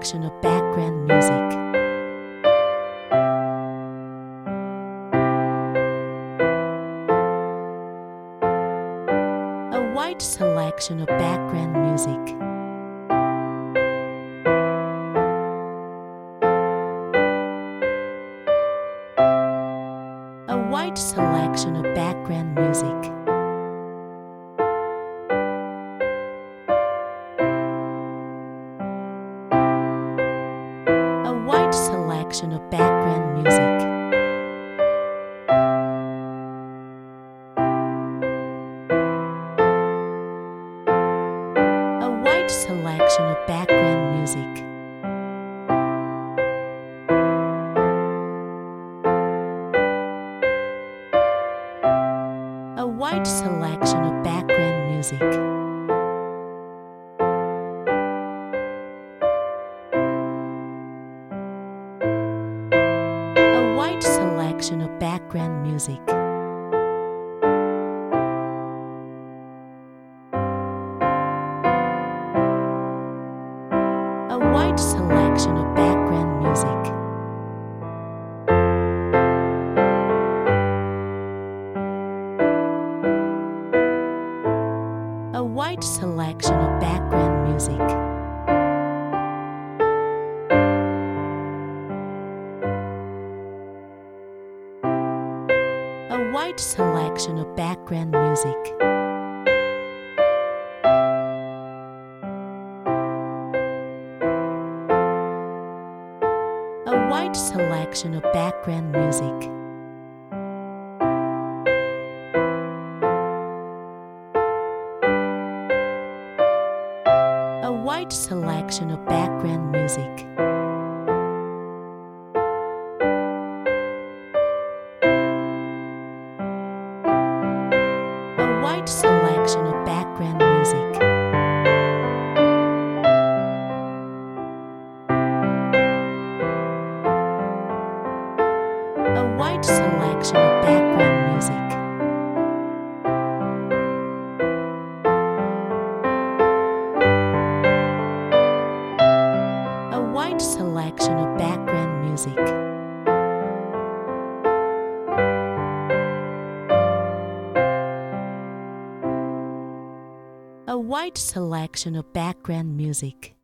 selection of background music. A wide selection of background music. A wide selection of background music. A wide selection of background music. A wide selection of background music. A wide selection of background music. A wide selection of background music. A wide selection of background music. A wide selection of background music. A wide selection of background music. A wide selection of background music. A wide selection of background music. A wide selection of background music. A wide selection of background music. A wide selection of background music. A wide selection of background music.